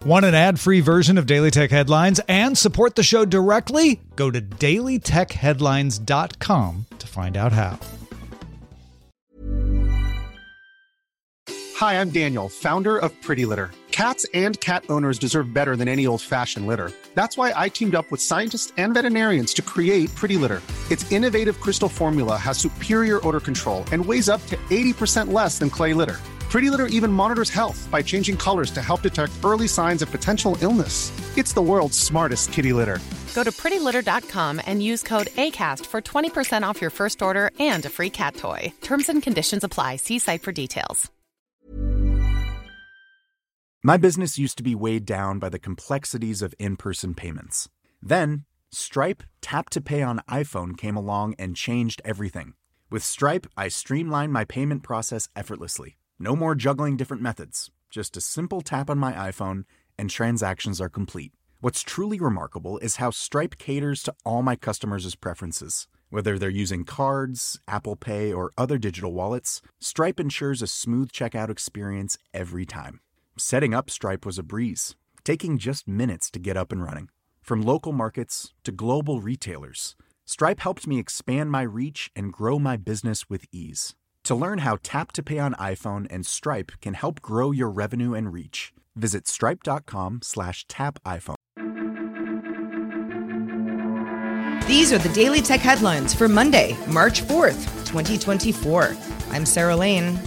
Want an ad-free version of Daily Tech Headlines and support the show directly? Go to dailytechheadlines.com to find out how. Hi, I'm Daniel, founder of Pretty Litter. Cats and cat owners deserve better than any old-fashioned litter. That's why I teamed up with scientists and veterinarians to create Pretty Litter. Its innovative crystal formula has superior odor control and weighs up to 80% less than clay litter. Pretty Litter even monitors health by changing colors to help detect early signs of potential illness. It's the world's smartest kitty litter. Go to prettylitter.com and use code ACAST for 20% off your first order and a free cat toy. Terms and conditions apply. See site for details. My business used to be weighed down by the complexities of in-person payments. Then, Stripe Tap to Pay on iPhone came along and changed everything. With Stripe, I streamlined my payment process effortlessly. No more juggling different methods. Just a simple tap on my iPhone and transactions are complete. What's truly remarkable is how Stripe caters to all my customers' preferences. Whether they're using cards, Apple Pay, or other digital wallets, Stripe ensures a smooth checkout experience every time. Setting up Stripe was a breeze, taking just minutes to get up and running. From local markets to global retailers, Stripe helped me expand my reach and grow my business with ease. To learn how Tap to Pay on iPhone and Stripe can help grow your revenue and reach, visit stripe.com/tapiphone. These are the Daily Tech Headlines for Monday, March 4th, 2024. I'm Sarah Lane.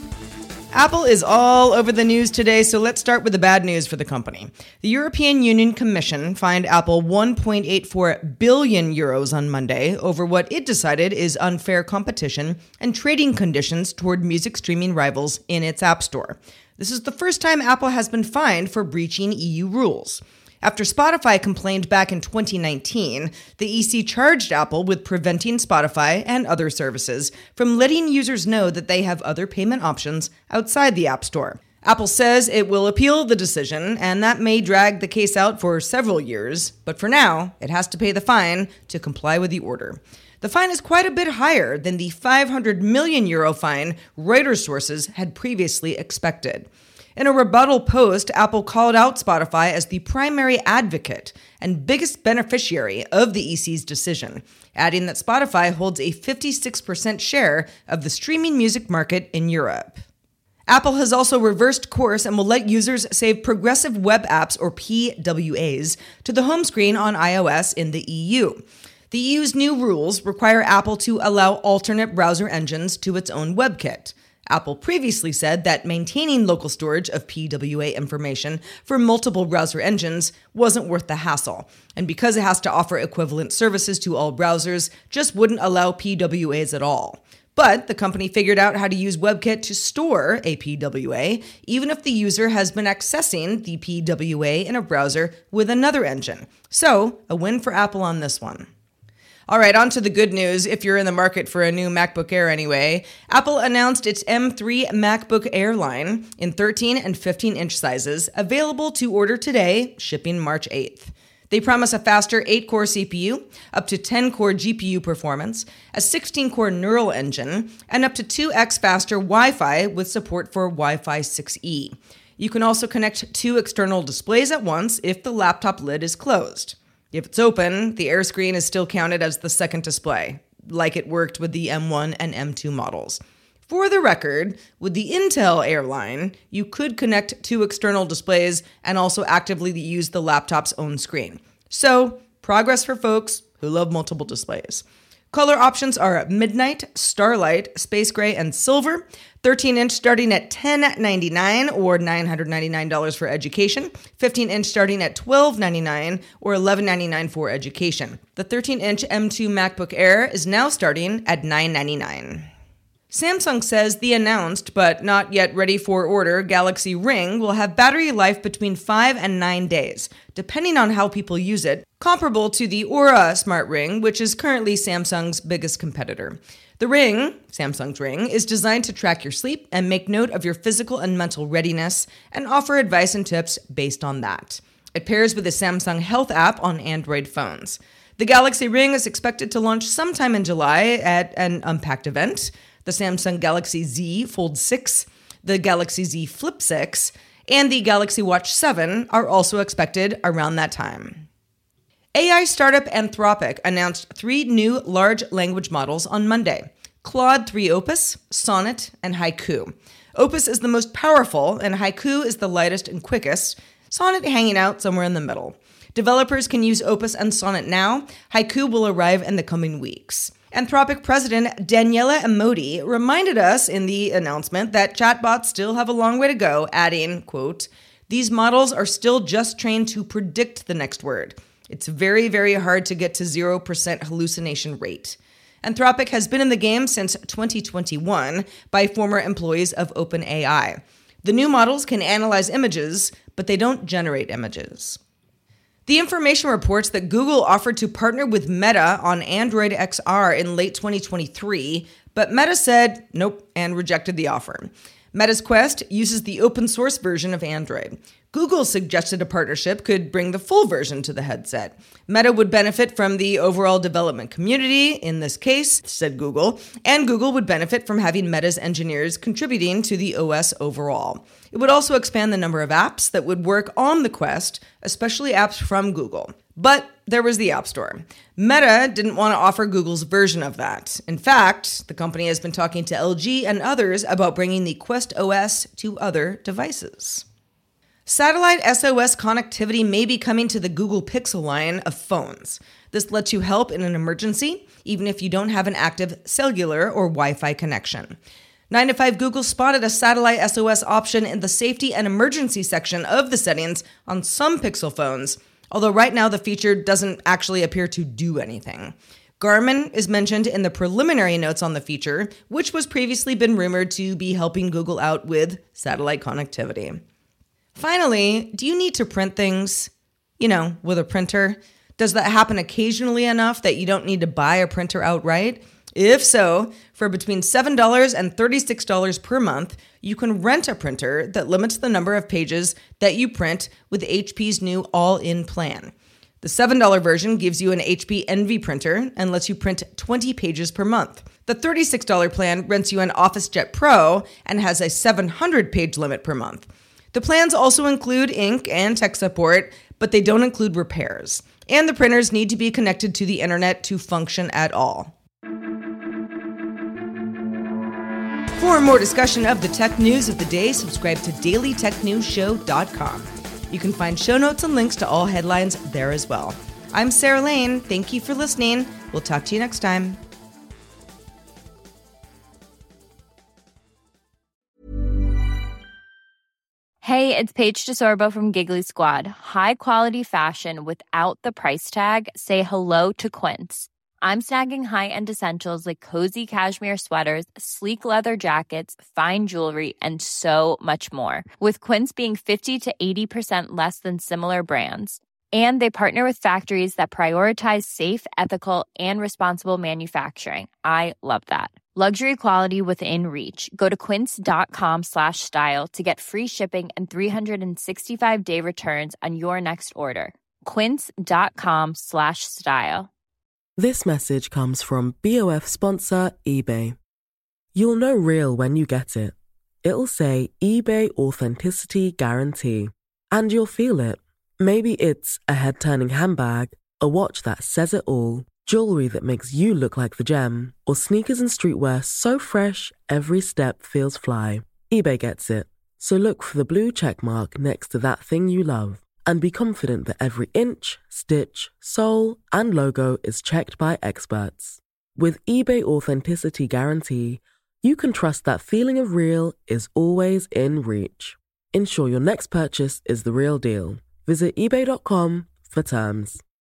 Apple is all over the news today, so let's start with the bad news for the company. The European Union Commission fined Apple 1.84 billion euros on Monday over what it decided is unfair competition and trading conditions toward music streaming rivals in its App Store. This is the first time Apple has been fined for breaching EU rules. After Spotify complained back in 2019, the EC charged Apple with preventing Spotify and other services from letting users know that they have other payment options outside the App Store. Apple says it will appeal the decision, and that may drag the case out for several years, but for now, it has to pay the fine to comply with the order. The fine is quite a bit higher than the 500 million euro fine Reuters sources had previously expected. In a rebuttal post, Apple called out Spotify as the primary advocate and biggest beneficiary of the EC's decision, adding that Spotify holds a 56% share of the streaming music market in Europe. Apple has also reversed course and will let users save progressive web apps, or PWAs, to the home screen on iOS in the EU. The EU's new rules require Apple to allow alternate browser engines to its own WebKit. Apple previously said that maintaining local storage of PWA information for multiple browser engines wasn't worth the hassle, and because it has to offer equivalent services to all browsers, just wouldn't allow PWAs at all. But the company figured out how to use WebKit to store a PWA, even if the user has been accessing the PWA in a browser with another engine. So, a win for Apple on this one. All right, on to the good news, if you're in the market for a new MacBook Air anyway. Apple announced its M3 MacBook Air line in 13 and 15-inch sizes, available to order today, shipping March 8th. They promise a faster 8-core CPU, up to 10-core GPU performance, a 16-core neural engine, and up to 2x faster Wi-Fi with support for Wi-Fi 6E. You can also connect 2 external displays at once if the laptop lid is closed. If it's open, the Air screen is still counted as the second display, like it worked with the M1 and M2 models. For the record, with the Intel Air line, you could connect 2 external displays and also actively use the laptop's own screen. So, progress for folks who love multiple displays. Color options are Midnight, Starlight, Space Gray, and Silver. 13-inch starting at $1099 or $999 for education. 15-inch starting at $1299 or $1199 for education. The 13-inch M2 MacBook Air is now starting at $999. Samsung says the announced, but not yet ready for order, Galaxy Ring will have battery life between 5 and 9 days, depending on how people use it, comparable to the Aura smart ring, which is currently Samsung's biggest competitor. The Ring, Samsung's Ring, is designed to track your sleep and make note of your physical and mental readiness and offer advice and tips based on that. It pairs with the Samsung Health app on Android phones. The Galaxy Ring is expected to launch sometime in July at an Unpacked event. The Samsung Galaxy Z Fold 6, the Galaxy Z Flip 6, and the Galaxy Watch 7 are also expected around that time. AI startup Anthropic announced 3 new large language models on Monday: Claude 3 Opus, Sonnet, and Haiku. Opus is the most powerful, and Haiku is the lightest and quickest, Sonnet hanging out somewhere in the middle. Developers can use Opus and Sonnet now. Haiku will arrive in the coming weeks. Anthropic President Daniela Amodi reminded us in the announcement that chatbots still have a long way to go, adding, quote, "These models are still just trained to predict the next word. It's very, very hard to get to 0% hallucination rate." Anthropic has been in the game since 2021 by former employees of OpenAI. The new models can analyze images, but they don't generate images. The Information reports that Google offered to partner with Meta on Android XR in late 2023, but Meta said nope and rejected the offer. Meta's Quest uses the open source version of Android. Google suggested a partnership could bring the full version to the headset. Meta would benefit from the overall development community, in this case, said Google, and Google would benefit from having Meta's engineers contributing to the OS overall. It would also expand the number of apps that would work on the Quest, especially apps from Google. But there was the App Store. Meta didn't want to offer Google's version of that. In fact, the company has been talking to LG and others about bringing the Quest OS to other devices. Satellite SOS connectivity may be coming to the Google Pixel line of phones. This lets you help in an emergency, even if you don't have an active cellular or Wi-Fi connection. 9 to 5 Google spotted a satellite SOS option in the safety and emergency section of the settings on some Pixel phones, although right now the feature doesn't actually appear to do anything. Garmin is mentioned in the preliminary notes on the feature, which was previously been rumored to be helping Google out with satellite connectivity. Finally, do you need to print things, with a printer? Does that happen occasionally enough that you don't need to buy a printer outright? If so, for between $7 and $36 per month, you can rent a printer that limits the number of pages that you print with HP's new all-in plan. The $7 version gives you an HP Envy printer and lets you print 20 pages per month. The $36 plan rents you an OfficeJet Pro and has a 700-page limit per month. The plans also include ink and tech support, but they don't include repairs. And the printers need to be connected to the internet to function at all. For more discussion of the tech news of the day, subscribe to dailytechnewsshow.com. You can find show notes and links to all headlines there as well. I'm Sarah Lane. Thank you for listening. We'll talk to you next time. Hey, it's Paige DeSorbo from Giggly Squad. High quality fashion without the price tag. Say hello to Quince. I'm snagging high-end essentials like cozy cashmere sweaters, sleek leather jackets, fine jewelry, and so much more. With Quince being 50 to 80% less than similar brands. And they partner with factories that prioritize safe, ethical, and responsible manufacturing. I love that. Luxury quality within reach. Go to quince.com/style to get free shipping and 365-day returns on your next order. Quince.com/style. This message comes from BOF sponsor eBay. You'll know real when you get it. It'll say eBay Authenticity Guarantee. And you'll feel it. Maybe it's a head-turning handbag, a watch that says it all, jewelry that makes you look like the gem, or sneakers and streetwear so fresh every step feels fly. eBay gets it. So look for the blue check mark next to that thing you love. And be confident that every inch, stitch, sole, and logo is checked by experts. With eBay Authenticity Guarantee, you can trust that feeling of real is always in reach. Ensure your next purchase is the real deal. Visit eBay.com for terms.